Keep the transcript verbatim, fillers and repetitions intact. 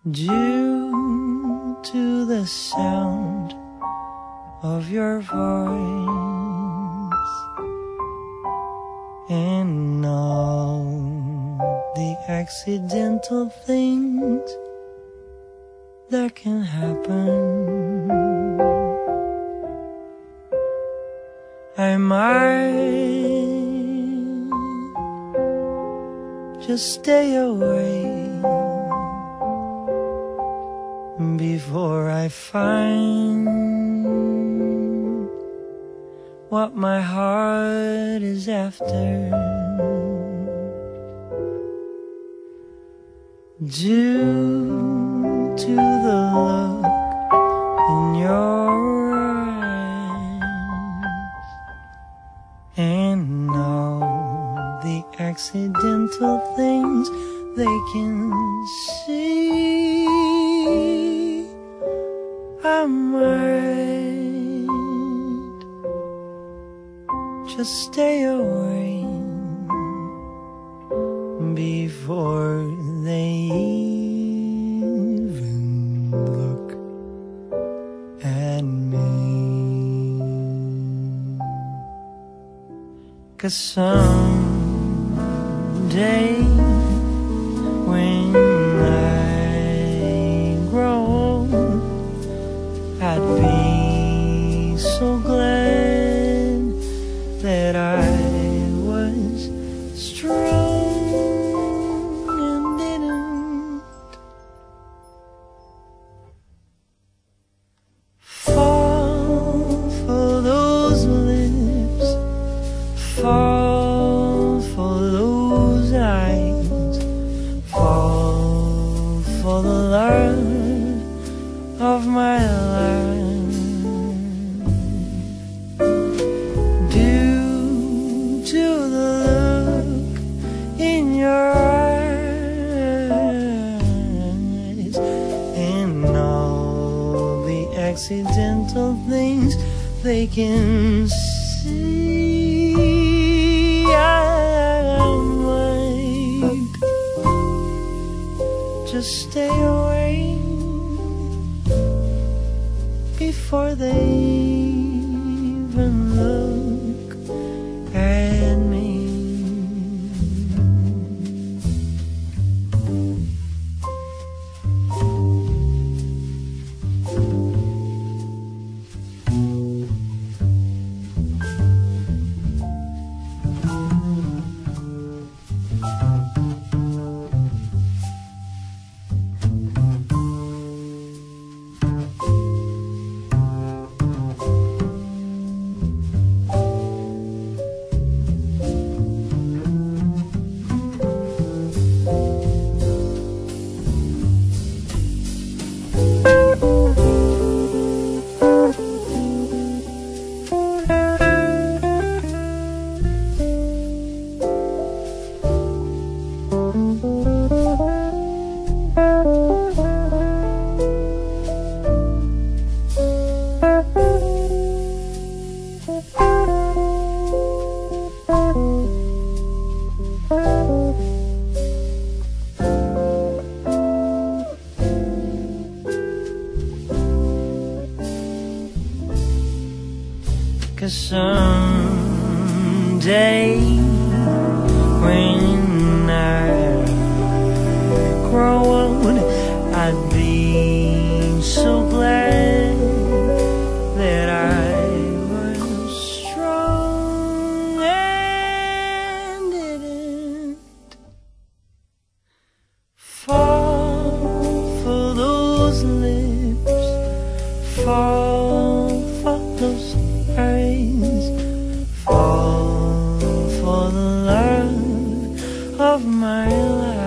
due to the sound of your voice and all the accidental things that can happen. I might just stay away before I find what my heart is after. Due to the look in your eyes and all the accidental things they can see, I might just stay away before they even look at me. 'Cause someday when I grow old, I'd be so glad that I was strong and didn't fall for those lips, fall for those eyes, fall for the love of my life. Due to the look in your eyes and all the accidental things they can see, I might just stay away before they even look at me. Cause someday when I grow old, I'd be so glad that I was strong and didn't fall for those lips, fall for those eyes, fall for the love of my life.